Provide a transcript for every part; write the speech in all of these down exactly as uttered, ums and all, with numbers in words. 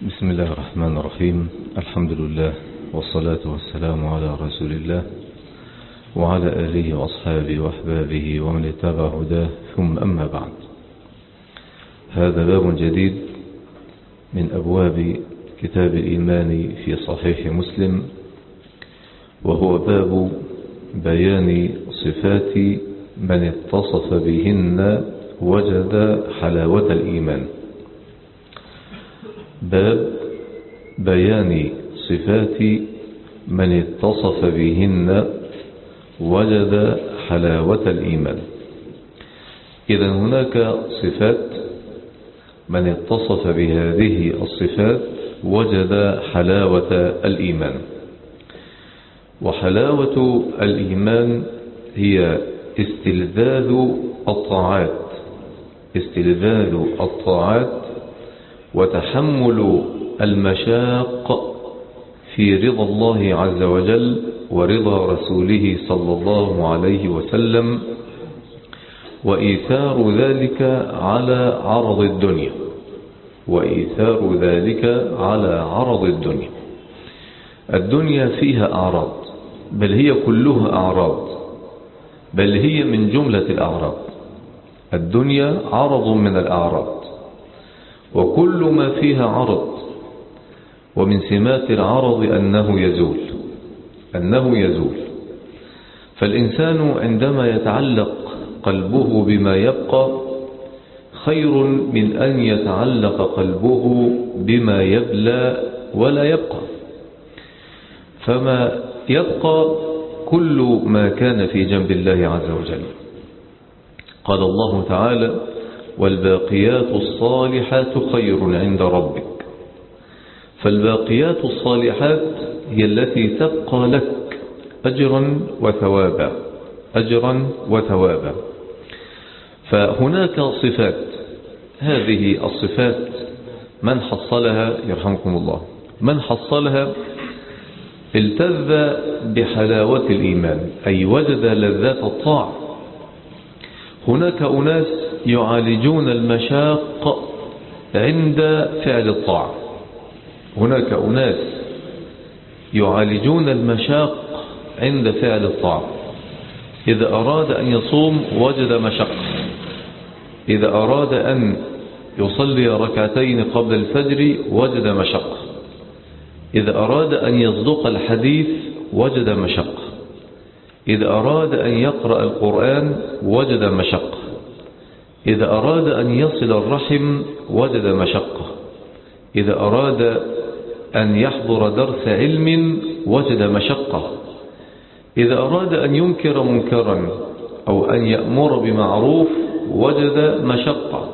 بسم الله الرحمن الرحيم. الحمد لله والصلاة والسلام على رسول الله وعلى آله وأصحابه وأحبابه ومن اتبع هداه، ثم أما بعد. هذا باب جديد من أبواب كتاب الإيمان في صحيح مسلم، وهو باب بيان صفات من اتصف بهن وجد حلاوة الإيمان. باب بيان صفات من اتصف بهن وجد حلاوة الإيمان. إذن هناك صفات من اتصف بهذه الصفات وجد حلاوة الإيمان. وحلاوة الإيمان هي استلذاذ الطاعات استلذاذ الطاعات وتحمل المشاق في رضا الله عز وجل ورضا رسوله صلى الله عليه وسلم، وإيثار ذلك على عرض الدنيا وإيثار ذلك على عرض الدنيا. الدنيا فيها أعراض، بل هي كلها أعراض، بل هي من جملة الأعراض. الدنيا عرض من الأعراض، وكل ما فيها عرض، ومن سمات العرض أنه يزول أنه يزول فالإنسان عندما يتعلق قلبه بما يبقى خير من أن يتعلق قلبه بما يبلى ولا يبقى. فما يبقى كل ما كان في جنب الله عز وجل. قال الله تعالى: والباقيات الصالحات خير عند ربك. فالباقيات الصالحات هي التي تبقى لك أجرا وثوابا أجرا وثوابا. فهناك صفات، هذه الصفات من حصلها يرحمكم الله من حصلها التذ بحلاوة الإيمان، أي وجد لذات الطاعة. هناك أناس يعالجون المشاق عند فعل الطاعة هناك أناس يعالجون المشاق عند فعل الطاعة. إذا أراد أن يصوم وجد مشقة، إذا أراد أن يصلي ركعتين قبل الفجر وجد مشقة، إذا أراد أن يصدق الحديث وجد مشقة، إذا أراد أن يقرأ القرآن وجد مشقة، إذا أراد أن يصل الرحم وجد مشقة، إذا أراد أن يحضر درس علم وجد مشقة، إذا أراد أن ينكر منكرا أو أن يأمر بمعروف وجد مشقة.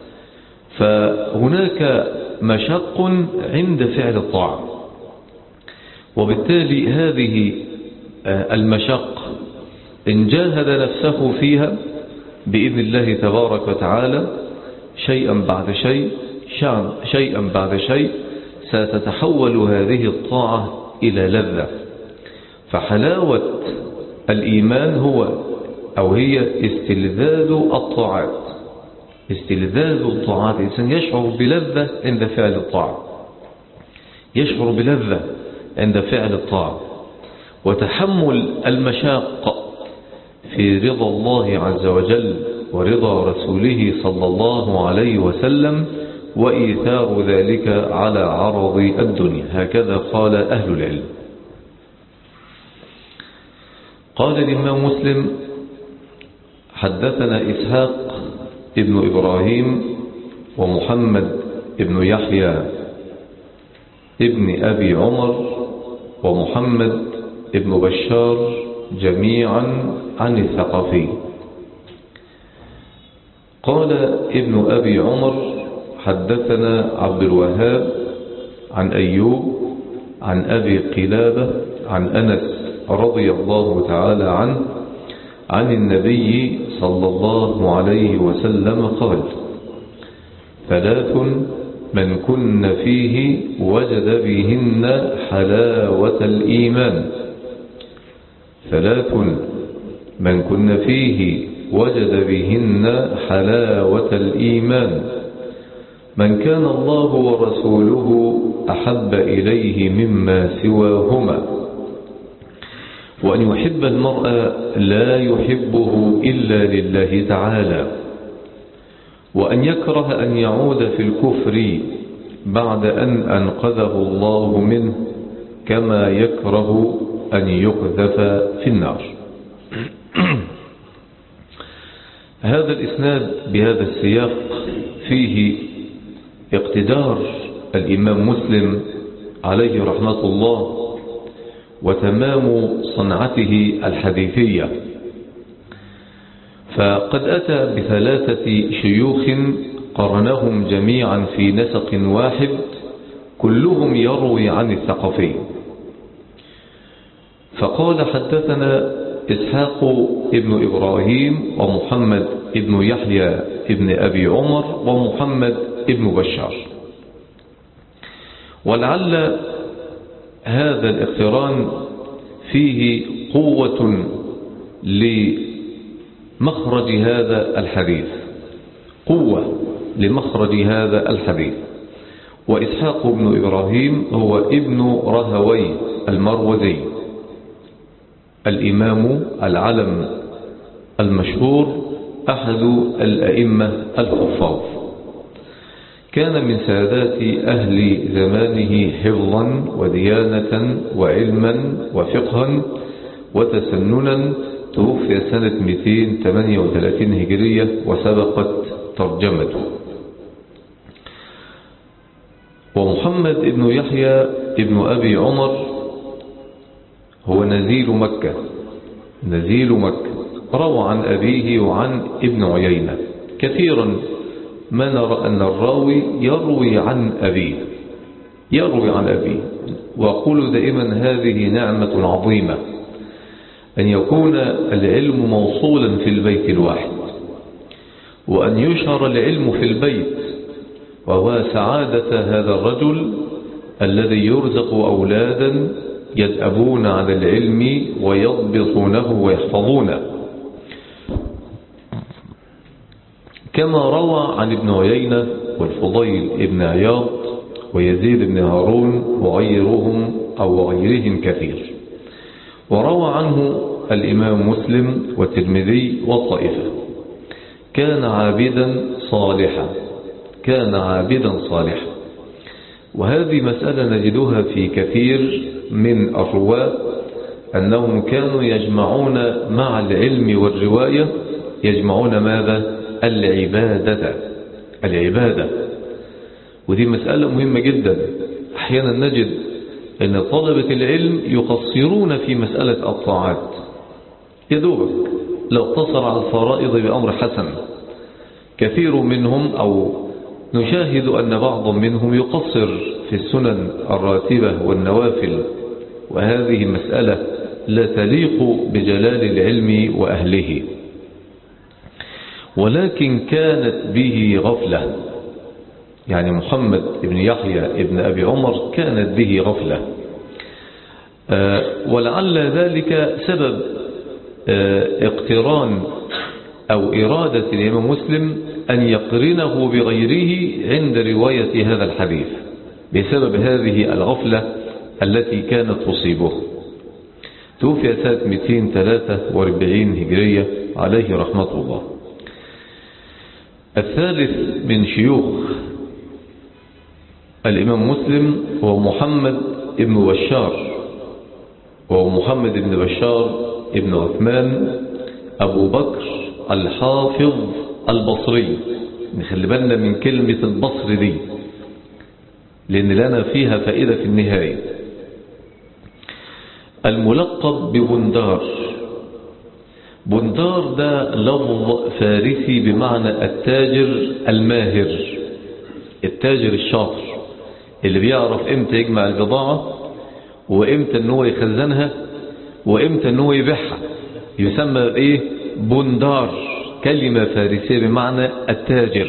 فهناك مشق عند فعل الطاعة، وبالتالي هذه المشق إن جاهد نفسه فيها بإذن الله تبارك وتعالى شيئا بعد شيء شيئا بعد شيء ستتحول هذه الطاعة إلى لذة. فحلاوة الإيمان هو أو هي استلذاذ الطاعات استلذاذ الطاعات الإنسان يشعر بلذة عند فعل الطاعة يشعر بلذة عند فعل الطاعة وتحمل المشاق في رضا الله عز وجل ورضا رسوله صلى الله عليه وسلم، وإيثار ذلك على عرض الدنيا. هكذا قال أهل العلم. قال الإمام مسلم: حدثنا إسحاق ابن إبراهيم ومحمد ابن يحيى ابن أبي عمر ومحمد ابن بشار جميعا عن الثقفي. قال ابن أبي عمر: حدثنا عبد الوهاب عن أيوب عن أبي قلابة عن أنس رضي الله تعالى عنه عن النبي صلى الله عليه وسلم قال: ثلاث من كن فيه وجد بهن حلاوة الإيمان ثلاث من كن فيه وجد بهن حلاوة الإيمان: من كان الله ورسوله أحب إليه مما سواهما، وأن يحب المرء لا يحبه إلا لله تعالى، وأن يكره أن يعود في الكفر بعد أن أنقذه الله منه، كما يكره أن يقذف في النار. هذا الإسناد بهذا السياق فيه اقتدار الإمام مسلم عليه رحمة الله وتمام صنعته الحديثية، فقد أتى بثلاثة شيوخ قرنهم جميعا في نسق واحد، كلهم يروي عن الثقفي. فقال: حدثنا إسحاق ابن إبراهيم ومحمد ابن يحيى ابن أبي عمر ومحمد ابن بشار. ولعل هذا الاقتران فيه قوة لمخرج هذا الحديث، قوة لمخرج هذا الحديث. وإسحاق بن إبراهيم هو ابن رهوي المروزي، الإمام العلم المشهور، أحد الأئمة الحفاظ، كان من سادات أهل زمانه حفظا وديانة وعلما وفقها وتسننا. توفي سنة مئتين وثمانية وثلاثين هجرية وسبقت ترجمته. ومحمد ابن يحيى ابن أبي عمر هو نزيل مكة، نزيل مكة، روى عن أبيه وعن ابن عيينة. كثيرا ما نرى أن الراوي يروي عن أبيه، يروي عن أبيه. وأقول دائما هذه نعمة عظيمة أن يكون العلم موصولا في البيت الواحد، وأن يشهر العلم في البيت، وهو سعادة هذا الرجل الذي يرزق أولادا يدأبون على العلم ويضبطونه ويحفظونه. كما روى عن ابن عيينة والفضيل ابن عياض ويزيد بن هارون وغيرهم أو غيرهم كثير. وروى عنه الإمام مسلم والترمذي والطائفة. كان عابدا صالحا، كان عابدا صالحا. وهذه مسألة نجدها في كثير من الرواة، أنهم كانوا يجمعون مع العلم والرواية، يجمعون ماذا؟ العبادة، العبادة. ودي مسألة مهمة جدا. أحيانا نجد أن طلبة العلم يقصرون في مسألة الطاعات، يدوبك لو اقتصر على الفرائض بأمر حسن. كثير منهم أو نشاهد أن بعض منهم يقصر في السنن الراتبة والنوافل، وهذه مسألة لا تليق بجلال العلم وأهله. ولكن كانت به غفلة، يعني محمد بن يحيى ابن أبي عمر كانت به غفلة. أه ولعل ذلك سبب أه اقتران أو إرادة الإمام مسلم أن يقرنه بغيره عند رواية هذا الحديث، بسبب هذه الغفلة التي كانت تصيبه. توفي سنة مئتين وثلاثة وأربعين هجرية عليه رحمة الله. الثالث من شيوخ الإمام مسلم هو محمد ابن بشار، وهو محمد ابن بشار ابن عثمان أبو بكر الحافظ البصري. نخلي بالنا من كلمة البصر دي، لأن لنا فيها فائدة في النهاية. الملقب ببندار. بندار ده لفظ فارسي بمعنى التاجر الماهر، التاجر الشاطر اللي بيعرف امتى يجمع البضاعة وامتى ان هو يخزنها وامتى ان هو يبيعها، يسمى ايه؟ بندار، كلمة فارسية بمعنى التاجر.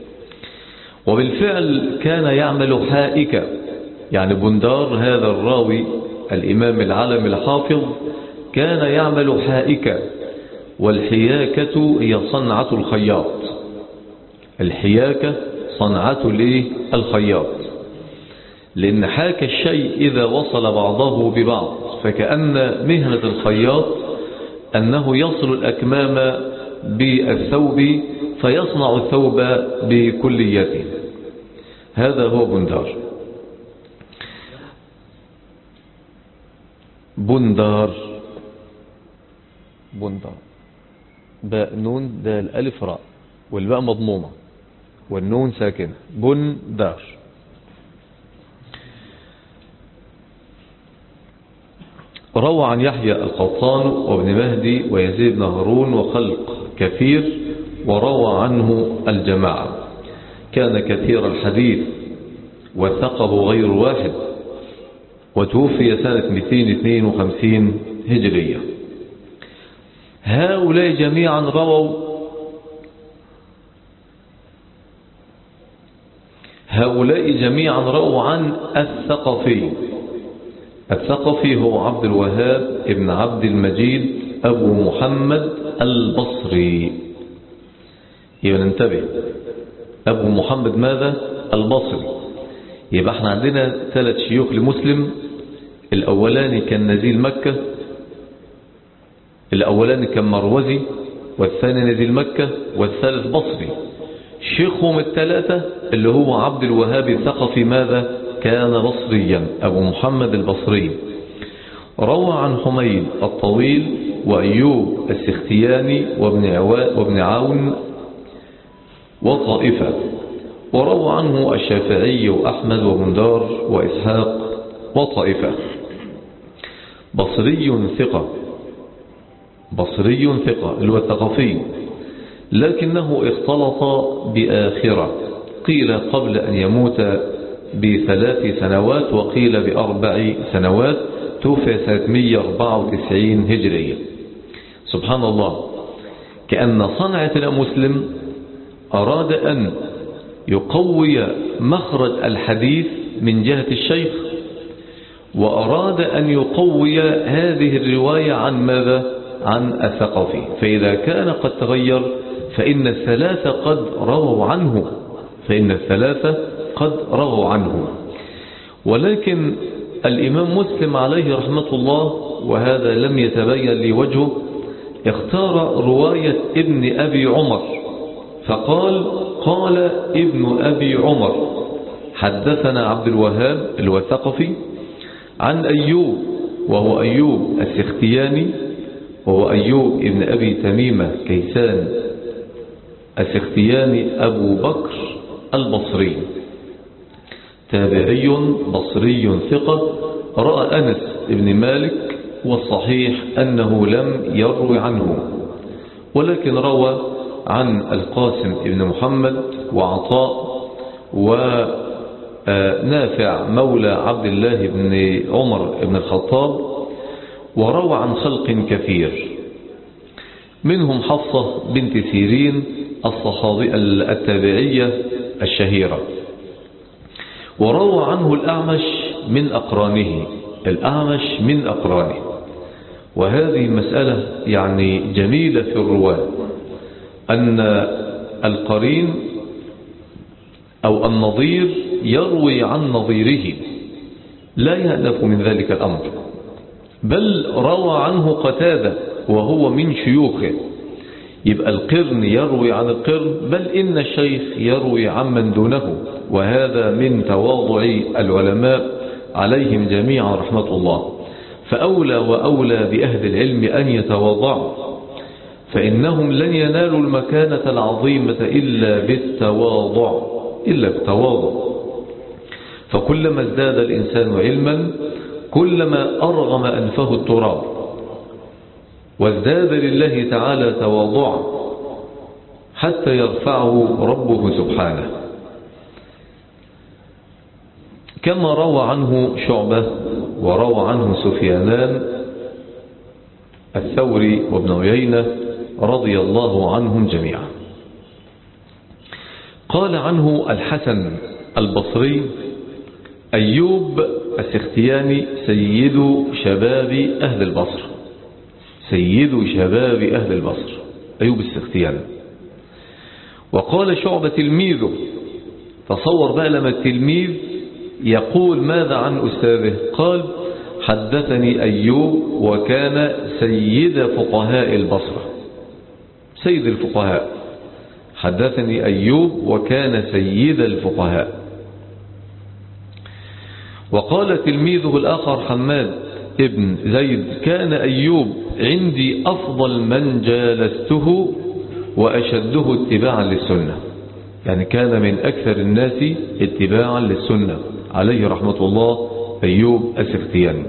وبالفعل كان يعمل حائكة، يعني بندار هذا الراوي الإمام العالم الحافظ كان يعمل حائكة. والحياكة هي صنعة الخياط، الحياكة صنعة الخياط، لأن حاك الشيء إذا وصل بعضه ببعض، فكأن مهنة الخياط أنه يصل الأكمام بالثوب فيصنع الثوب بكليته. هذا هو بندار. بندار بندار باء نون دال ألف راء، والباء مضمومة والنون ساكنة. بندار. روى عن يحيى القطان وابن مهدي ويزيد بن هارون وخلق كثير، وروى عنه الجماعة. كان كثير الحديث وثقه غير واحد، وتوفي سنة مئتين واثنين وخمسين هجرية. هؤلاء جميعا رووا هؤلاء جميعا رووا عن الثقفي. الثقفي هو عبد الوهاب ابن عبد المجيد أبو محمد البصري. يبقى ننتبه، أبو محمد ماذا؟ البصري. يبقى احنا عندنا ثلاث شيوخ لمسلم. الأولاني كان نزيل مكة، الأولاني كان مروزي، والثاني نزيل مكة، والثالث بصري. شيخهم الثلاثة اللي هو عبد الوهاب الثقفي ماذا؟ كان بصريا، أبو محمد البصري. روى عن حميد الطويل وأيوب السختياني وابن, وابن عون وطائفة. وروى عنه الشافعي وأحمد وبندار وإسحاق وطائفة. بصري ثقة، بصري ثقة اللي هو الثقفي، لكنه اختلط بآخرة، قيل قبل أن يموت بثلاث سنوات وقيل بأربع سنوات، توفي سنة مئة وأربعة وتسعين هجرية. سبحان الله، كأن صنعة المسلم أراد أن يقوي مخرج الحديث من جهة الشيخ، وأراد أن يقوي هذه الرواية عن ماذا؟ عن الثقفي. فإذا كان قد تغير فإن الثلاثة قد رووا عنه، فإن الثلاثة قد رووا عنه. ولكن الإمام مسلم عليه رحمة الله، وهذا لم يتبين لي وجهه، اختار رواية ابن أبي عمر، فقال قال ابن أبي عمر حدثنا عبد الوهاب اللي هو الثقفي عن أيوب، وهو أيوب السختياني، وهو أيوب ابن أبي تميمة كيسان السختياني أبو بكر البصري، تابعي بصري ثقة، رأى أنس ابن مالك، والصحيح أنه لم يروي عنه، ولكن روى عن القاسم ابن محمد وعطاء ونافع مولى عبد الله بن عمر بن الخطاب، وروى عن خلق كثير، منهم حفصة بنت سيرين الصحابية التابعية الشهيرة. وروى عنه الأعمش من أقرانه، الأعمش من أقرانه. وهذه مسألة يعني جميلة في الرواة، أن القرين أو النظير يروي عن نظيره، لا يألف من ذلك الأمر، بل روى عنه قتادة وهو من شيوخه. يبقى القرن يروي عن القرن، بل إن الشيخ يروي عن من دونه، وهذا من تواضع العلماء عليهم جميعا رحمة الله. فأولى وأولى بأهل العلم أن يتواضعوا، فإنهم لن ينالوا المكانة العظيمة إلا بالتواضع، إلا بالتواضع. فكلما ازداد الإنسان علما كلما أرغم أنفه التراب، وازداد لله تعالى تواضعا حتى يرفعه ربه سبحانه. كما روى عنه شعبة وروى عنه سفيانان الثوري وابن عيينة رضي الله عنهم جميعا. قال عنه الحسن البصري أيوب السختياني سيد شباب أهل البصر، سيد شباب أهل البصر أيوب السختياني. وقال شعبة تلميذه تصور بقى لما التلميذ يقول ماذا عن أستاذه؟ قال حدثني أيوب وكان سيد فقهاء البصرة. سيد الفقهاء، حدثني أيوب وكان سيد الفقهاء. وقال تلميذه الآخر حماد ابن زيد كان أيوب عندي أفضل من جالسته وأشده اتباعا للسنة، يعني كان من أكثر الناس اتباعا للسنة عليه رحمة الله أيوب السختياني.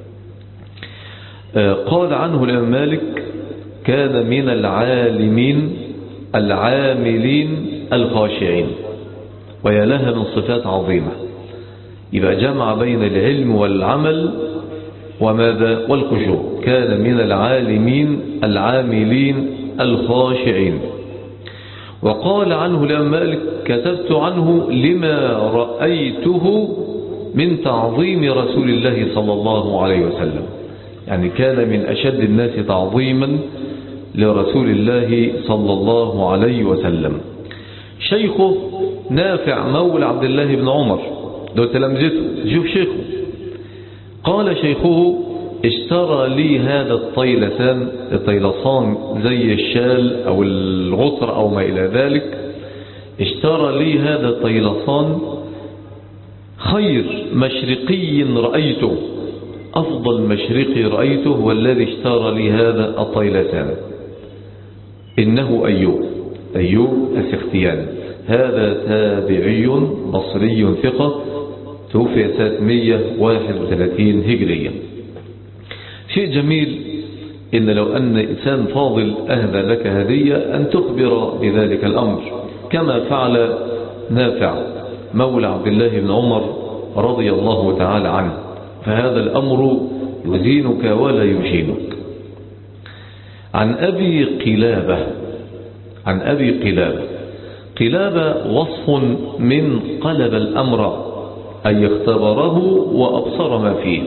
قال عنه الإمام مالك كان من العالمين العاملين الخاشعين، ويا لها من صفات عظيمة. يبقى جمع بين العلم والعمل وماذا والخشوع. كان من العالمين العاملين الخاشعين. وقال عنه الإمام مالك كتبت عنه لما رأيته من تعظيم رسول الله صلى الله عليه وسلم، يعني كان من أشد الناس تعظيما لرسول الله صلى الله عليه وسلم. شيخه نافع مولى عبد الله بن عمر، لو تلمذته شوف شيخه. قال شيخه اشترى لي هذا الطيلسان، الطيلسان زي الشال أو الغطر أو ما إلى ذلك، اشترى لي هذا الطيلسان خير مشرقي رأيته، أفضل مشرقي رأيته والذي اشترى لي هذا الطيلسان إنه أيوب أيوب السختياني. هذا تابعي بصري ثقة، توفي سنة مئة وواحد وثلاثين هجريا. شيء جميل إن لو أن إنسان فاضل أهدى لك هدية أن تخبر بذلك الأمر، كما فعل نافع مولى عبد الله بن عمر رضي الله تعالى عنه، فهذا الأمر يزينك ولا يشينك. عن أبي قلابة عن أبي قلابة قلابة وصف من قلب الأمر، أي اختبره وأبصر ما فيه.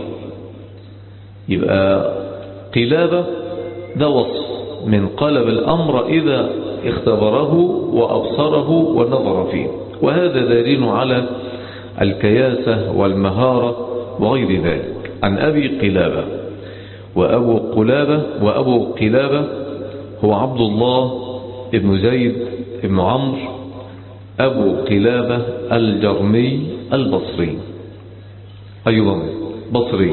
يبقى قلابة ده وصف من قلب الأمر إذا اختبره وأبصره ونظر فيه، وهذا دليل على الكياسة والمهارة وغير ذلك. عن أبي قلابة. وأبو قلابة وأبو قلابة هو عبد الله ابن زيد ابن عمرو أبو قلابة الجرمي البصري، أيضا بصري،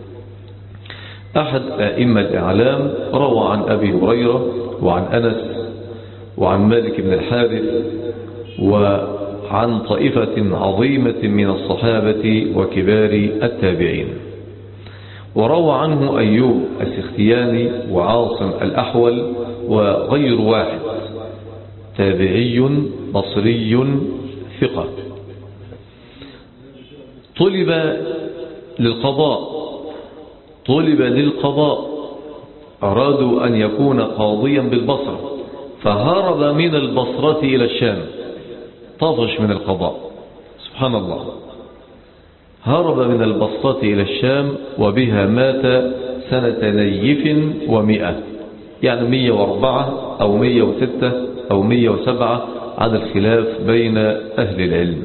أحد أئمة الإعلام. روى عن أبي هريرة وعن أنس وعن مالك بن الحارث وعن طائفة عظيمة من الصحابة وكبار التابعين. وروى عنه أيوب السختياني وعاصم الأحول وغير واحد، تابعي بصري ثقة. طلب للقضاء طلب للقضاء أرادوا أن يكون قاضيا بالبصرة، فهرب من البصرة إلى الشام، طفش من القضاء، سبحان الله، هرب من البصرة إلى الشام، وبها مات سنة نيف ومئة، يعني مئة وأربعة أو مئة وستة أو مئة وسبعة على الخلاف بين أهل العلم.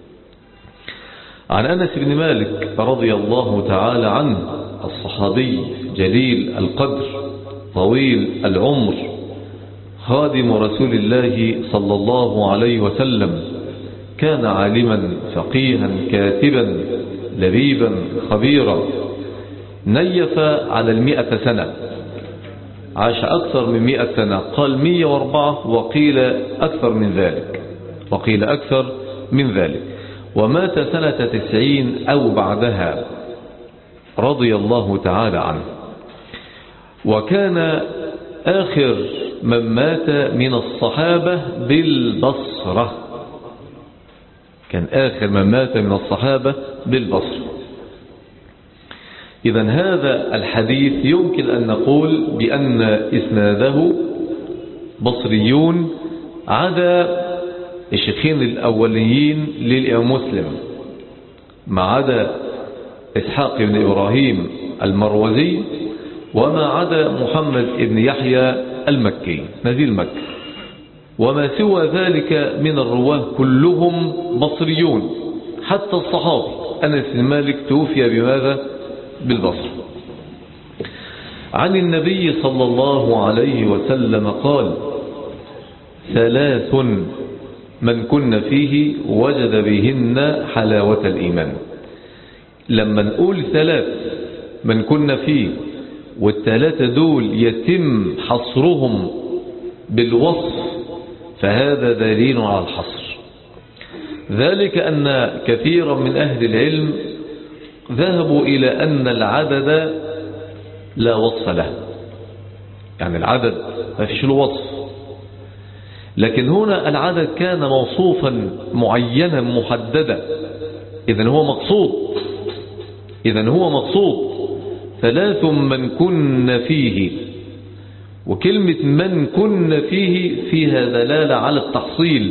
عن أنس بن مالك رضي الله تعالى عنه، الصحابي جليل القدر طويل العمر، خادم رسول الله صلى الله عليه وسلم، كان عالما فقيها كاتبا لبيبا خبيرا، نيف على المئة سنة، عاش أكثر من مئة سنة، قال مئة وأربعة وقيل أكثر من ذلك وقيل أكثر من ذلك ومات سنة تسعين أو بعدها رضي الله تعالى عنه. وكان آخر من مات من الصحابة بالبصرة، كان آخر من مات من الصحابة بالبصرة. إذن هذا الحديث يمكن أن نقول بأن إسناده بصريون عدا الشيخين الأوليين للإمام مسلم، ما عدا إسحاق بن إبراهيم المروزي، وما عدا محمد بن يحيى المكي نزيل مكة. وما سوى ذلك من الرواه كلهم بصريون، حتى الصحابي أنس بن مالك توفي بماذا؟ بالبصر. عن النبي صلى الله عليه وسلم قال: ثلاث من كن فيه وجد بهن حلاوة الإيمان. لما نقول ثلاث من كن فيه، والثلاثة دول يتم حصرهم بالوصف، فهذا دليل على الحصر. ذلك أن كثيرا من أهل العلم ذهبوا إلى أن العدد لا وصف له، يعني العدد ما فيش له وصف، لكن هنا العدد كان موصوفا معينا محددا، إذن هو مقصود، إذن هو مقصود. ثلاث من كن فيه، وكلمة من كن فيه فيها دلالة على التحصيل،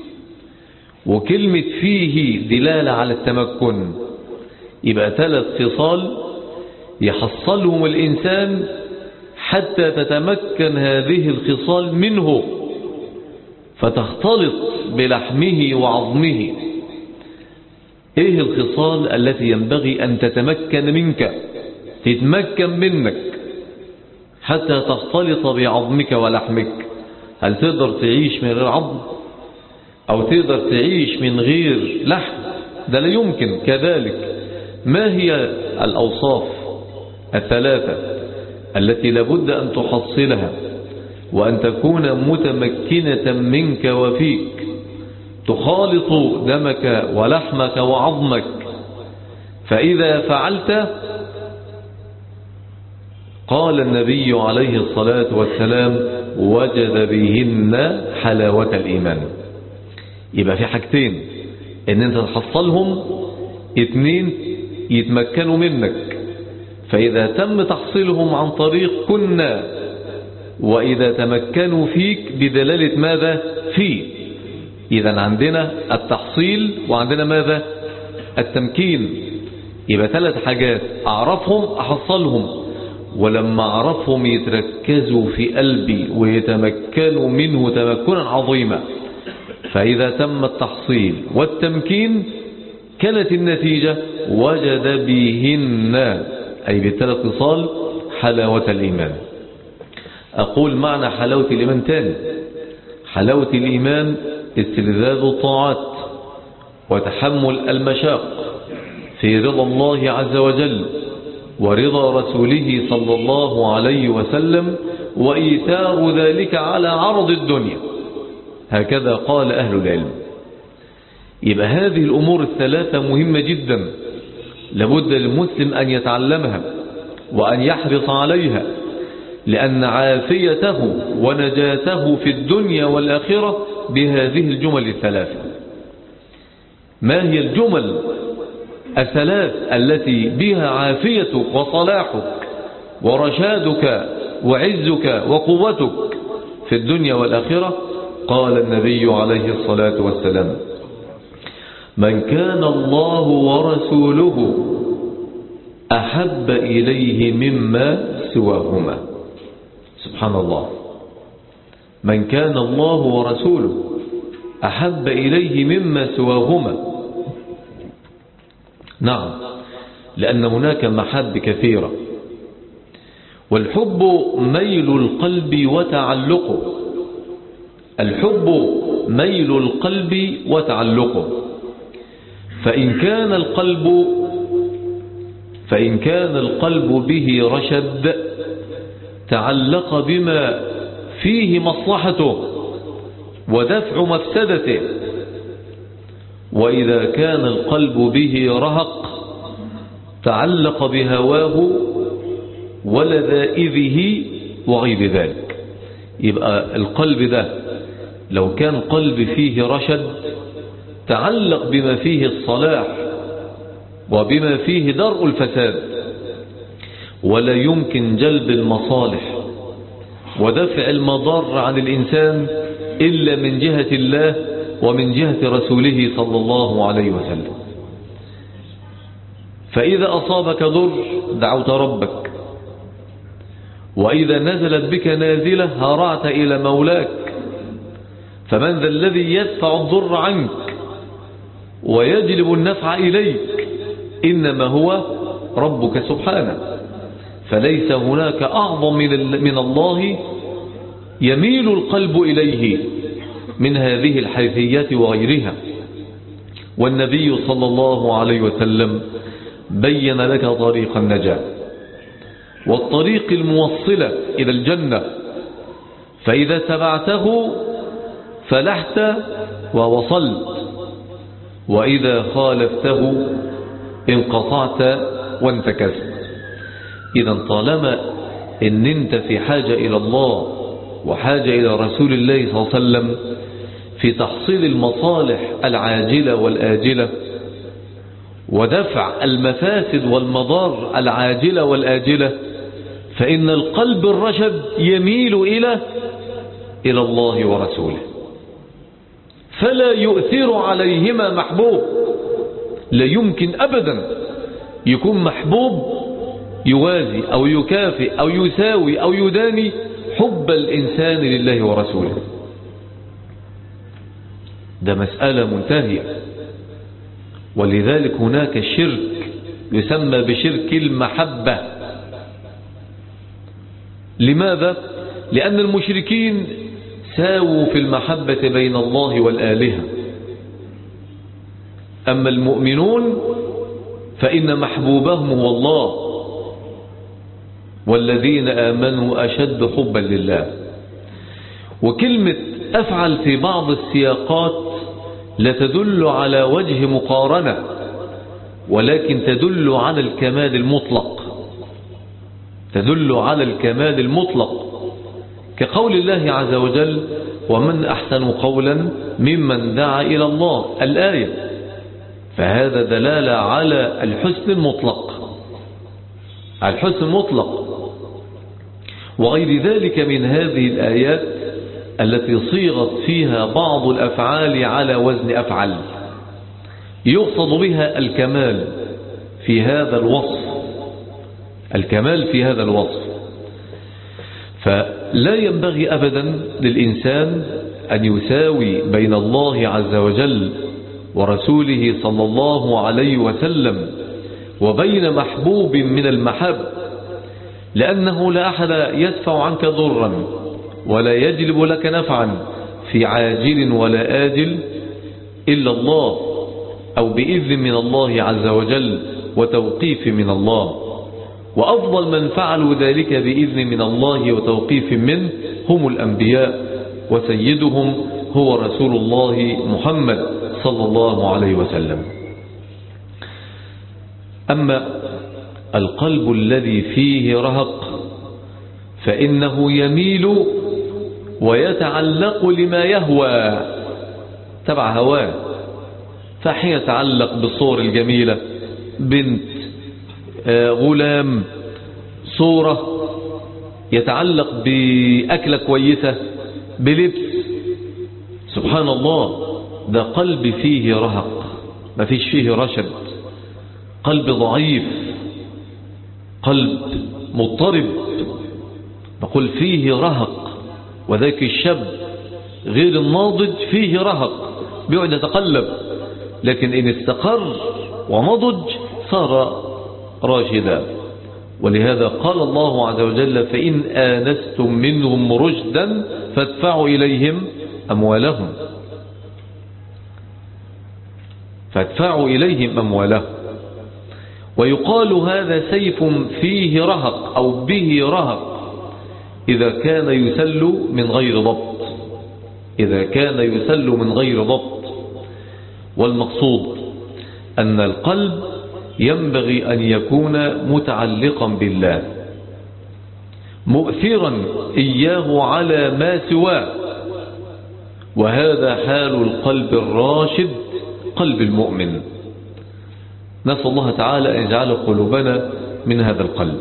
وكلمة فيه دلالة على التمكن. يبقى ثلاث خصال يحصلهم الإنسان حتى تتمكن هذه الخصال منه، فتختلط بلحمه وعظمه. ايه الخصال التي ينبغي أن تتمكن منك، تتمكن منك حتى تختلط بعظمك ولحمك؟ هل تقدر تعيش من غير عظم؟ أو تقدر تعيش من غير لحم؟ ده لا يمكن. كذلك ما هي الأوصاف الثلاثة التي لابد أن تحصلها وأن تكون متمكنة منك وفيك، تخالط دمك ولحمك وعظمك؟ فإذا فعلت، قال النبي عليه الصلاة والسلام: وجد بهن حلاوة الإيمان. يبقى في حاجتين ان انت تحصلهم، اتنين يتمكنوا منك. فإذا تم تحصيلهم عن طريق كنا، وإذا تمكنوا فيك بدلالة ماذا؟ فيه. إذا عندنا التحصيل وعندنا ماذا؟ التمكين. يبقى ثلاث حاجات أعرفهم أحصلهم، ولما أعرفهم يتركزوا في قلبي ويتمكنوا منه تمكنا عظيما. فإذا تم التحصيل والتمكين كانت النتيجة وجد بهن، أي بالثلاث خصال، حلاوة الإيمان. أقول معنى حلاوة الإيمان تاني: حلاوة الإيمان استلذاذ الطاعات وتحمل المشاق في رضا الله عز وجل ورضا رسوله صلى الله عليه وسلم، وإيثار ذلك على عرض الدنيا. هكذا قال أهل العلم. يبقى هذه الأمور الثلاثة مهمة جدا، لابد للمسلم أن يتعلمها وأن يحرص عليها، لأن عافيته ونجاته في الدنيا والآخرة بهذه الجمل الثلاثة. ما هي الجمل الثلاث التي بها عافيتك وصلاحك ورشادك وعزك وقوتك في الدنيا والآخرة؟ قال النبي عليه الصلاة والسلام: من كان الله ورسوله أحب إليه مما سواهما. سبحان الله. من كان الله ورسوله أحب إليه مما سواهما. نعم، لأن هناك محب كثيرة، والحب ميل القلب وتعلقه. الحب ميل القلب وتعلقه. فإن كان القلب فإن كان القلب به رشد تعلق بما فيه مصلحته ودفع مفسدته، وإذا كان القلب به رهق تعلق بهواه ولذائذه وغير ذلك. يبقى القلب ده لو كان قلب فيه رشد تعلق بما فيه الصلاح وبما فيه درء الفساد، ولا يمكن جلب المصالح ودفع المضار عن الإنسان إلا من جهة الله ومن جهة رسوله صلى الله عليه وسلم. فإذا أصابك ضر دعوت ربك، وإذا نزلت بك نازلة هرعت إلى مولاك، فمن ذا الذي يدفع الضر عنك ويجلب النفع إليك؟ إنما هو ربك سبحانه. فليس هناك أعظم من الله يميل القلب إليه من هذه الحيثيات وغيرها. والنبي صلى الله عليه وسلم بين لك طريق النجاة والطريق الموصلة إلى الجنة، فإذا تبعته فلحت ووصلت، وإذا خالفته انقطعت وانتكست. إذا طالما إن أنت في حاجة إلى الله وحاجة إلى رسول الله صلى الله عليه وسلم في تحصيل المصالح العاجلة والآجلة ودفع المفاسد والمضار العاجلة والآجلة، فإن القلب الرشد يميل إلى إلى الله ورسوله، فلا يؤثر عليهما محبوب. لا يمكن أبدا يكون محبوب يوازي أو يكافئ أو يساوي أو يداني حب الإنسان لله ورسوله. ده مسألة منتهية. ولذلك هناك شرك يسمى بشرك المحبة. لماذا؟ لأن المشركين ساووا في المحبة بين الله والآلهة، أما المؤمنون فإن محبوبهم هو الله، والذين آمنوا أشد حبا لله. وكلمة أفعل في بعض السياقات لا تدل على وجه مقارنة، ولكن تدل على الكمال المطلق، تدل على الكمال المطلق، كقول الله عز وجل: ومن أحسن قولا ممن دعا إلى الله، الآية. فهذا دلالة على الحسن المطلق، الحسن المطلق. وغير ذلك من هذه الآيات التي صيغت فيها بعض الأفعال على وزن أفعل، يقصد بها الكمال في هذا الوصف، الكمال في هذا الوصف. فلا ينبغي أبدا للإنسان أن يساوي بين الله عز وجل ورسوله صلى الله عليه وسلم وبين محبوب من المحب، لأنه لا أحد يدفع عنك ضرا ولا يجلب لك نفعا في عاجل ولا آجل إلا الله، أو بإذن من الله عز وجل وتوقيف من الله. وأفضل من فعلوا ذلك بإذن من الله وتوقيف منه هم الأنبياء، وسيدهم هو رسول الله محمد صلى الله عليه وسلم. أما القلب الذي فيه رهق فإنه يميل ويتعلق لما يهوى تبع هواه، فحين يتعلق بالصور الجميلة، بنت، غلام، صورة، يتعلق بأكلة كويسة، بلبس، سبحان الله، ده قلب فيه رهق، ما فيش فيه رشد، قلب ضعيف، قلب مضطرب، نقول فيه رهق. وذاك الشاب غير الناضج فيه رهق، بيقعد يتقلب، لكن إن استقر ونضج صار راشدا. ولهذا قال الله عز وجل: فإن آنستم منهم رشدا فادفعوا إليهم أموالهم، فادفعوا إليهم أموالهم. ويقال هذا سيف فيه رهق أو به رهق إذا كان يسل من غير ضبط، إذا كان يسل من غير ضبط. والمقصود أن القلب ينبغي أن يكون متعلقا بالله، مؤثرا إياه على ما سواه، وهذا حال القلب الراشد، قلب المؤمن. نسأل الله تعالى أن يجعل قلوبنا من هذا القلب.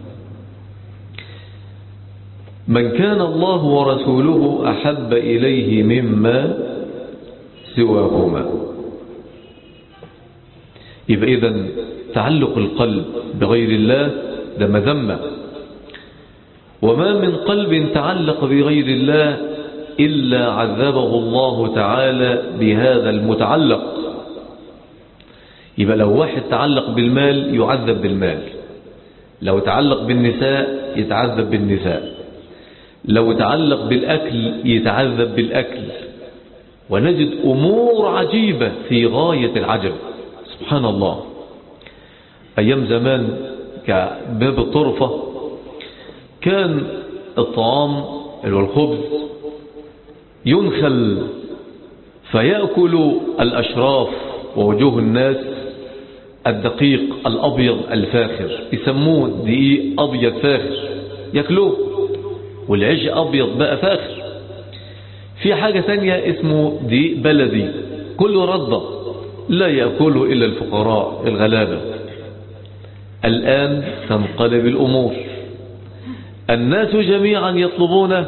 من كان الله ورسوله أحب إليه مما سواهما. يبقى إذن تعلق القلب بغير الله ده مذمة، وما من قلب تعلق بغير الله إلا عذبه الله تعالى بهذا المتعلق. يبقى لو واحد تعلق بالمال يعذب بالمال، لو تعلق بالنساء يتعذب بالنساء، لو تعلق بالأكل يتعذب بالأكل. ونجد أمور عجيبة في غاية العجب. سبحان الله. أيام زمان كباب الطرفة كان الطعام والخبز ينخل فيأكل الأشراف ووجوه الناس الدقيق الأبيض الفاخر، يسموه دقيق أبيض فاخر يأكلوه، والعيش أبيض بقى فاخر. في حاجة تانية اسمه دقيق بلدي كله رضة لا يأكله إلا الفقراء الغلابة. الآن تنقلب الأمور، الناس جميعا يطلبون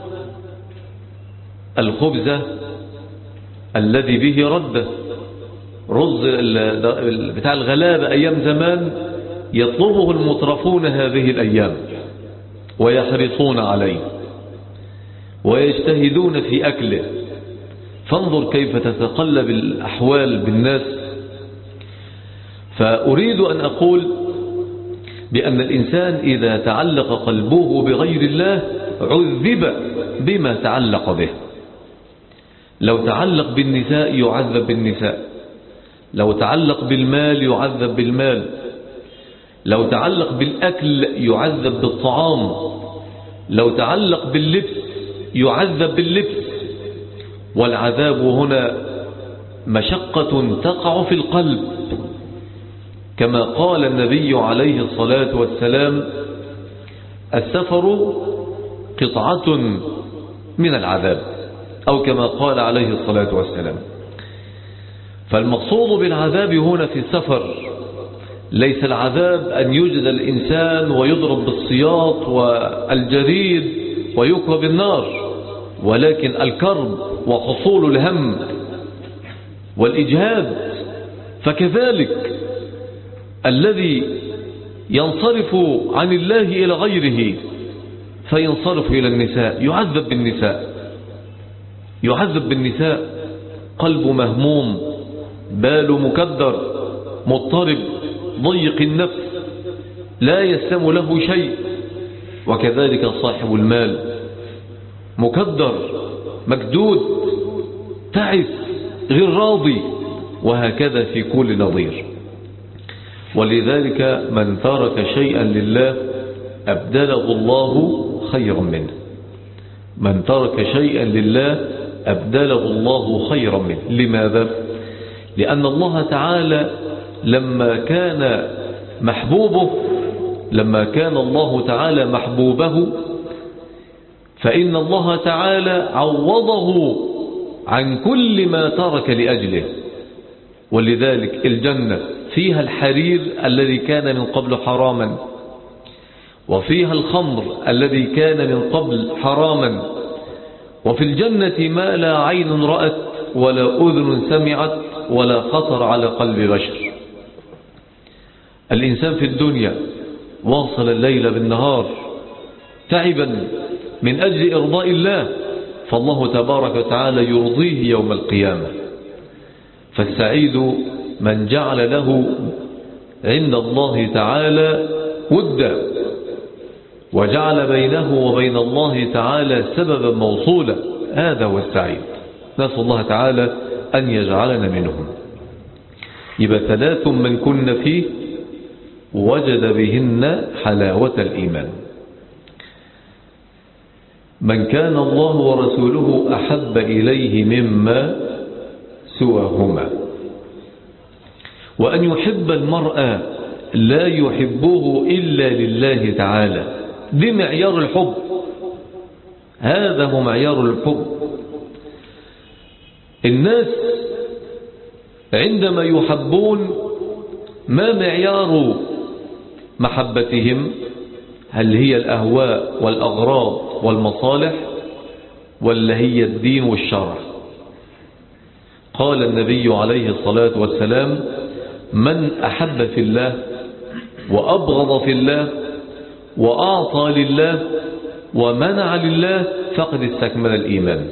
الخبز الذي به ردة، رز بتاع الغلابة أيام زمان يطلبه المترفون هذه الأيام ويحرصون عليه ويجتهدون في أكله. فانظر كيف تتقلب الأحوال بالناس. فأريد أن أقول بأن الإنسان إذا تعلق قلبه بغير الله عذب بما تعلق به. لو تعلق بالنساء يعذب بالنساء، لو تعلق بالمال يعذب بالمال، لو تعلق بالأكل يعذب بالطعام، لو تعلق باللبس يعذب باللبس. والعذاب هنا مشقة تقع في القلب، كما قال النبي عليه الصلاة والسلام: السفر قطعة من العذاب، أو كما قال عليه الصلاة والسلام. فالمقصود بالعذاب هنا في السفر ليس العذاب أن يوجد الإنسان ويضرب بالسياط والجريد ويكوى بالنار، ولكن الكرب وحصول الهم والإجهاد. فكذلك الذي ينصرف عن الله إلى غيره فينصرف إلى النساء يعذب بالنساء، يعذب بالنساء، قلب مهموم، بال مكدر، مضطرب، ضيق النفس، لا يسلم له شيء. وكذلك صاحب المال مكدر، مكدود، تعس، غير راضي، وهكذا في كل نظير. ولذلك من ترك شيئا لله أبدله الله خيرا منه، من ترك شيئا لله أبدله الله خيرا منه. لماذا؟ لأن الله تعالى لما كان محبوبه لما كان الله تعالى محبوبه فإن الله تعالى عوضه عن كل ما ترك لأجله. ولذلك الجنة فيها الحرير الذي كان من قبل حراما، وفيها الخمر الذي كان من قبل حراما، وفي الجنة ما لا عين رأت ولا أذن سمعت ولا خطر على قلب بشر. الإنسان في الدنيا واصل الليل بالنهار تعبا من أجل إرضاء الله، فالله تبارك وتعالى يرضيه يوم القيامة. فالسعيد من جعل له عند الله تعالى ودا، وجعل بينه وبين الله تعالى سببا موصولا، هذا هو السعيد. نسأل الله تعالى أن يجعلنا منهم. يبقى ثلاث من كن فيه وجد بهن حلاوة الإيمان: من كان الله ورسوله أحب إليه مما سواهما، وأن يحب المرء لا يحبه إلا لله تعالى. دي معيار الحب، هذا هو معيار الحب. الناس عندما يحبون ما معيار محبتهم؟ هل هي الأهواء والأغراض والمصالح، ولا هي الدين والشرع؟ قال النبي عليه الصلاة والسلام: من أحب في الله وأبغض في الله وأعطى لله ومنع لله فقد استكمل الإيمان.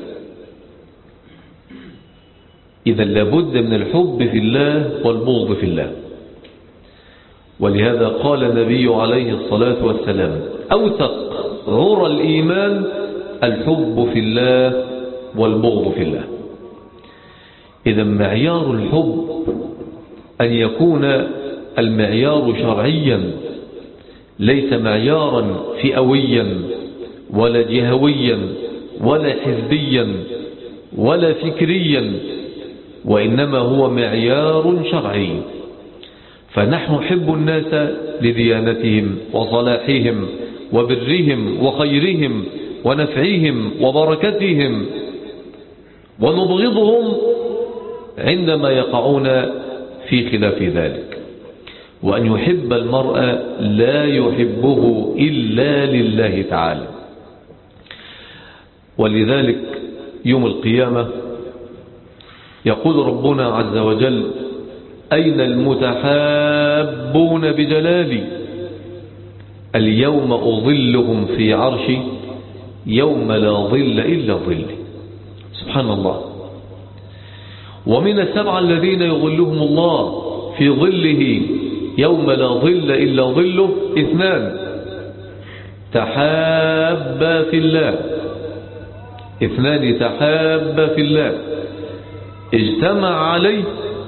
إذا لابد من الحب في الله والبغض في الله. ولهذا قال النبي عليه الصلاة والسلام أوثق عرى الإيمان الحب في الله والبغض في الله. إذا معيار الحب أن يكون المعيار شرعيا ليس معيارا فئويا ولا جهويا ولا حزبيا ولا فكريا، وإنما هو معيار شرعي. فنحن نحب الناس لديانتهم وصلاحهم وبرهم وخيرهم ونفعهم وبركتهم، ونبغضهم عندما يقعون في خلاف ذلك. وأن يحب المرء لا يحبه إلا لله تعالى. ولذلك يوم القيامة يقول ربنا عز وجل أين المتحابون بجلالي اليوم أظلهم في عرشي يوم لا ظل إلا ظلي. سبحان الله. ومن السبعة الذين يظلهم الله في ظله يوم لا ظل إلا ظله اثنان تحابا في الله، اثنان تحابا في الله اجتمع عليه.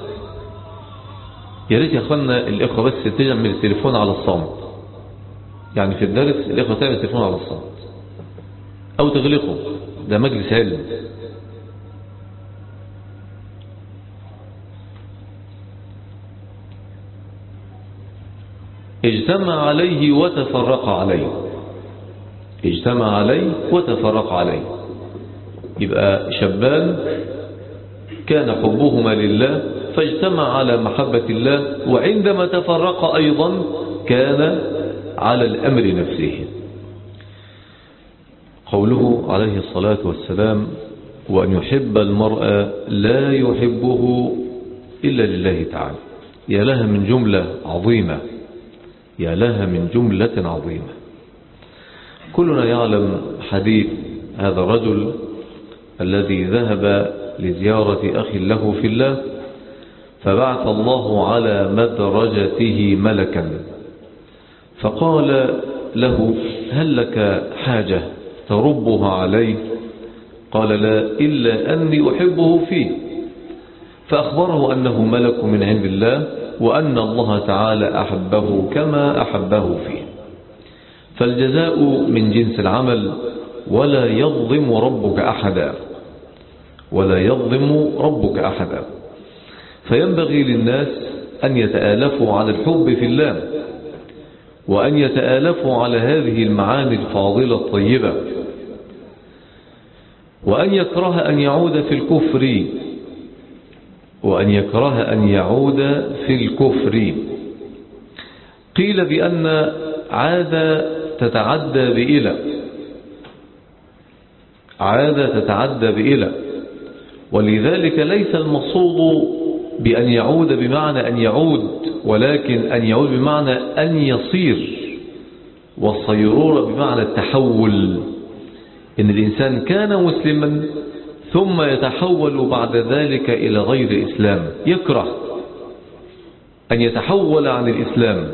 يا ريت يا اخوانا الاخوه بس تجمع التليفون على الصامت، يعني في الدرس الاخوه تعمل التليفون على الصامت او تغلقه، ده مجلس علم. اجتمع عليه وتفرق عليه، اجتمع عليه وتفرق عليه. يبقى شبان كان حبهما لله فاجتمع على محبة الله، وعندما تفرق أيضا كان على الأمر نفسه. قوله عليه الصلاة والسلام وأن يحب المرء لا يحبه إلا لله تعالى. يا لها من جملة عظيمة، يا لها من جملة عظيمة. كلنا يعلم حديث هذا الرجل الذي ذهب لزيارة أخ له في الله، فبعث الله على مدرجته ملكا فقال له هل لك حاجة تربها عليه؟ قال لا إلا أني أحبه فيه. فأخبره أنه ملك من عند الله وأن الله تعالى أحبه كما أحبه فيه. فالجزاء من جنس العمل، ولا يظلم ربك أحدا، ولا يظلم ربك أحدا. فينبغي للناس أن يتآلفوا على الحب في الله، وأن يتآلفوا على هذه المعاني الفاضلة الطيبة، وأن يكره أن يعود في الكفر، وأن يكره أن يعود في الكفر. قيل بأن عاد تتعدى بإلى، عاد تتعدى بإلى، ولذلك ليس المقصود بأن يعود بمعنى أن يعود، ولكن أن يعود بمعنى أن يصير، والصيرورة بمعنى التحول. إن الإنسان كان مسلما ثم يتحول بعد ذلك إلى غير إسلام، يكره أن يتحول عن الإسلام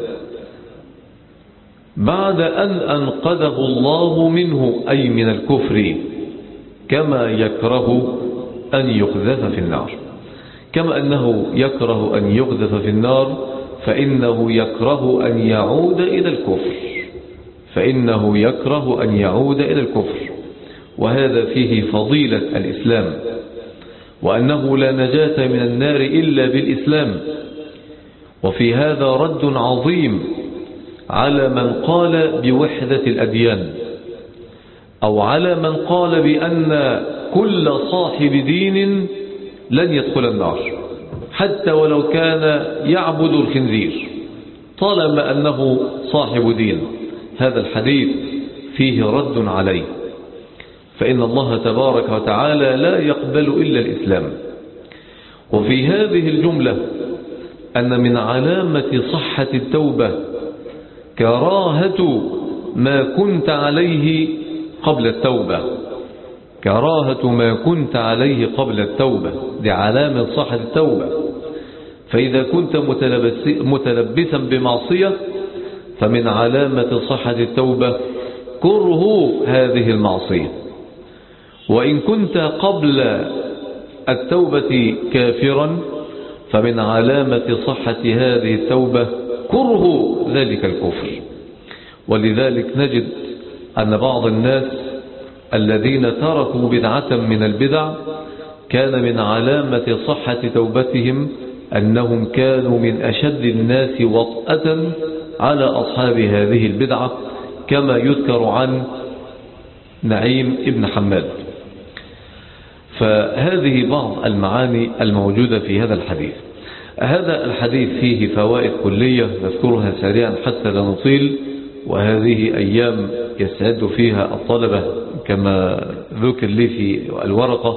بعد أن أنقذه الله منه، أي من الكفر، كما يكره أن يقذف في النار. كما أنه يكره أن يقذف في النار فإنه يكره أن يعود إلى الكفر، فإنه يكره أن يعود إلى الكفر. وهذا فيه فضيلة الإسلام، وأنه لا نجاة من النار إلا بالإسلام. وفي هذا رد عظيم على من قال بوحدة الأديان، أو على من قال بأن كل صاحب دين لن يدخل النار حتى ولو كان يعبد الخنزير طالما أنه صاحب دين. هذا الحديث فيه رد عليه، فإن الله تبارك وتعالى لا يقبل إلا الإسلام. وفي هذه الجملة أن من علامة صحة التوبة كراهة ما كنت عليه قبل التوبة، كراهة ما كنت عليه قبل التوبة، دي علامة صحة التوبة. فإذا كنت متلبس متلبسا بمعصية فمن علامة صحة التوبة كره هذه المعصية. وإن كنت قبل التوبة كافرا فمن علامة صحة هذه التوبة كره ذلك الكفر. ولذلك نجد أن بعض الناس الذين تركوا بدعة من البدع كان من علامة صحة توبتهم أنهم كانوا من أشد الناس وطأة على أصحاب هذه البدعة، كما يذكر عن نعيم ابن حماد. فهذه بعض المعاني الموجودة في هذا الحديث. هذا الحديث فيه فوائد كلية نذكرها سريعا حتى لا نطيل، وهذه أيام يستعد فيها الطلبة كما ذكر لي في الورقة،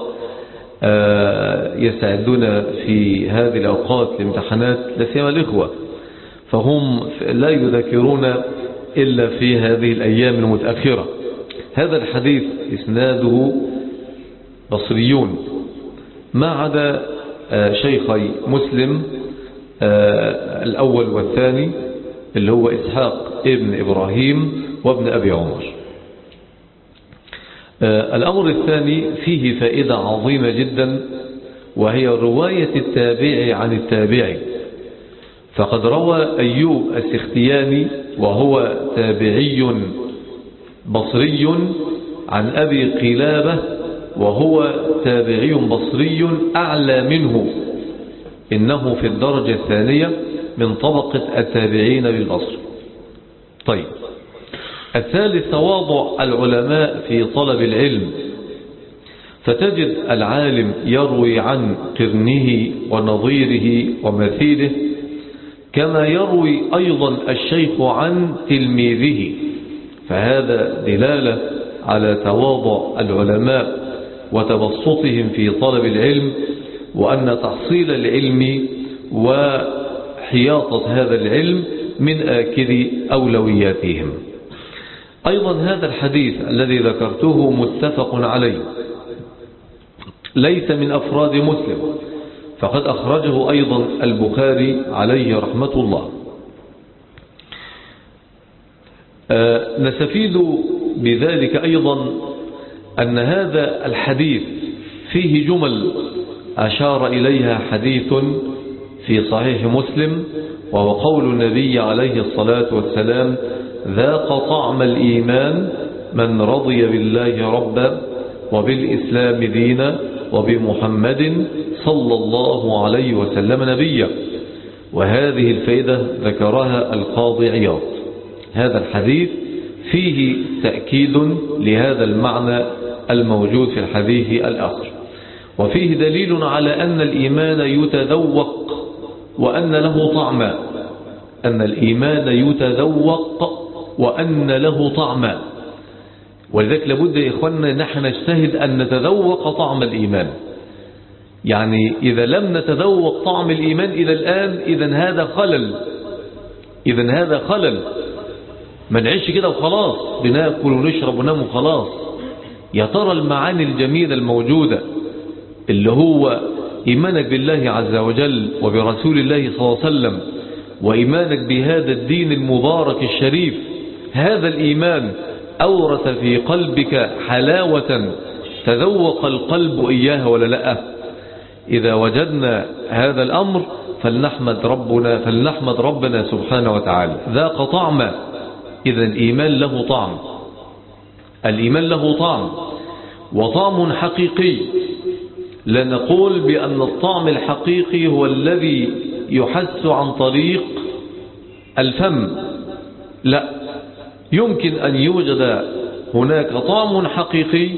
يستعدون في هذه الأوقات لامتحانات، لا سيما الإخوة، فهم لا يذاكرون إلا في هذه الأيام المتأخرة. هذا الحديث إسناده بصريون ما عدا شيخي مسلم الأول والثاني اللي هو إسحاق ابن إبراهيم وابن أبي عمر. الأمر الثاني فيه فائدة عظيمة جدا، وهي رواية التابع عن التابع. فقد روى أيوب السختياني وهو تابعي بصري عن أبي قلابة وهو تابعي بصري أعلى منه، إنه في الدرجة الثانية من طبقة التابعين بالبصر. طيب، الثالث تواضع العلماء في طلب العلم، فتجد العالم يروي عن قرنه ونظيره ومثيله، كما يروي أيضا الشيخ عن تلميذه، فهذا دلالة على تواضع العلماء وتبسطهم في طلب العلم، وأن تحصيل العلم وحياطة هذا العلم من آكد أولوياتهم. أيضا هذا الحديث الذي ذكرته متفق عليه، ليس من أفراد مسلم، فقد أخرجه أيضا البخاري عليه رحمة الله. آه نستفيد بذلك أيضا أن هذا الحديث فيه جمل أشار إليها حديث في صحيح مسلم، وهو قول النبي عليه الصلاة والسلام: ذاق طعم الإيمان من رضي بالله ربا وبالإسلام دينا وبمحمد صلى الله عليه وسلم نبيا. وهذه الفائدة ذكرها القاضي عياض. هذا الحديث فيه تأكيد لهذا المعنى الموجود في الحديث الآخر، وفيه دليل على أن الإيمان يتذوق وأن له طعما، أن الإيمان يتذوق وأن له طعما. ولذلك لابد يا إخواننا نحن نجتهد أن نتذوق طعم الإيمان. يعني إذا لم نتذوق طعم الإيمان إلى الآن إذن هذا خلل، إذن هذا خلل. ما نعيش كده وخلاص، بناكل ونشرب وننام وخلاص. يا ترى المعاني الجميلة الموجودة اللي هو إيمانك بالله عز وجل وبرسول الله صلى الله عليه وسلم، وإيمانك بهذا الدين المبارك الشريف، هذا الإيمان أورث في قلبك حلاوة تذوق القلب إياها ولا لا؟ إذا وجدنا هذا الأمر فلنحمد ربنا فلنحمد ربنا سبحانه وتعالى. ذاق طعما، إذا الإيمان له طعم، الإيمان له طعم وطعم حقيقي. لا نقول بأن الطعم الحقيقي هو الذي يحس عن طريق الفم، لا، يمكن أن يوجد هناك طعم حقيقي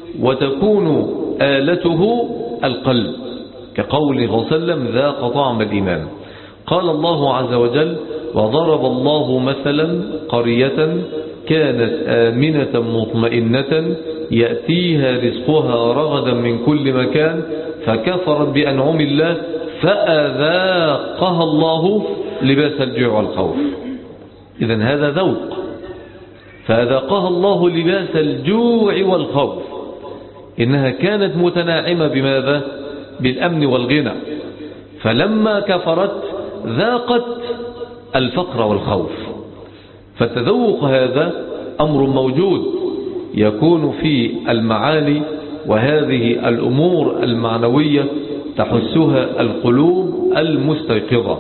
وتكون آلته القلب، كقوله صلى الله عليه وسلم: ذاق طعم الإيمان. قال الله عز وجل: وضرب الله مثلا قرية كانت آمنة مطمئنة يأتيها رزقها رغدا من كل مكان فكفرت بأنعم الله فأذاقها الله لباس الجوع والخوف. إذن هذا ذوق، فأذاقها الله لباس الجوع والخوف. إنها كانت متناعمة بماذا؟ بالأمن والغنى، فلما كفرت ذاقت الفقر والخوف. فالتذوق هذا أمر موجود يكون في المعاني، وهذه الأمور المعنوية تحسها القلوب المستيقظة.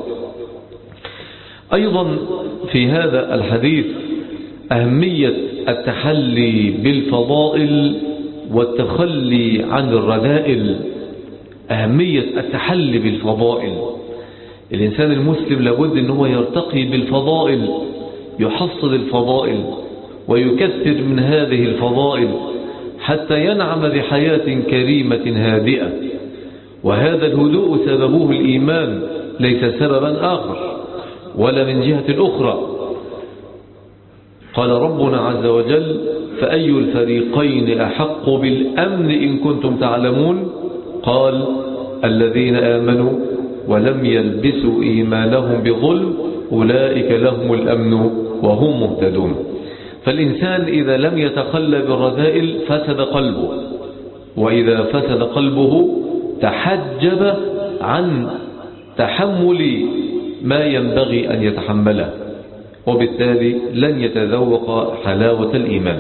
أيضا في هذا الحديث أهمية التحلي بالفضائل والتخلي عن الرذائل. أهمية التحلي بالفضائل، الإنسان المسلم لابد أنه يرتقي بالفضائل، يحصل الفضائل ويكثر من هذه الفضائل حتى ينعم بحياة كريمة هادئة. وهذا الهدوء سببه الإيمان ليس سببا آخر ولا من جهة أخرى. قال ربنا عز وجل: فأي الفريقين أحق بالأمن إن كنتم تعلمون؟ قال: الذين آمنوا ولم يلبسوا إيمانهم بظلم أولئك لهم الأمن وهم مهتدون. فالإنسان إذا لم يتخلى بالرذائل فسد قلبه، وإذا فسد قلبه تحجب عن تحمل ما ينبغي أن يتحمله، وبالتالي لن يتذوق حلاوة الإيمان.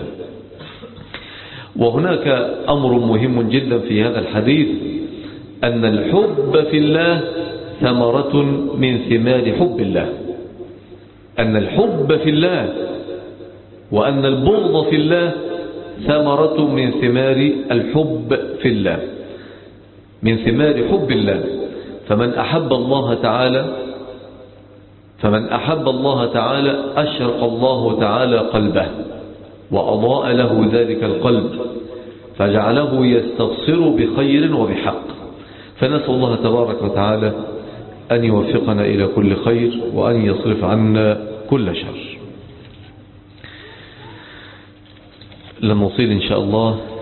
وهناك أمر مهم جدا في هذا الحديث، أن الحب في الله ثمرة من ثمار حب الله. أن الحب في الله وأن البغض في الله ثمرة من ثمار الحب في الله، من ثمار حب الله. فمن أحب الله تعالى فمن أحب الله تعالى أشرق الله تعالى قلبه وأضاء له ذلك القلب فجعله يستبصر بخير وبحق. فنسأل الله تبارك وتعالى أن يوفقنا إلى كل خير وأن يصرف عنا كل شر. لنصل إن شاء الله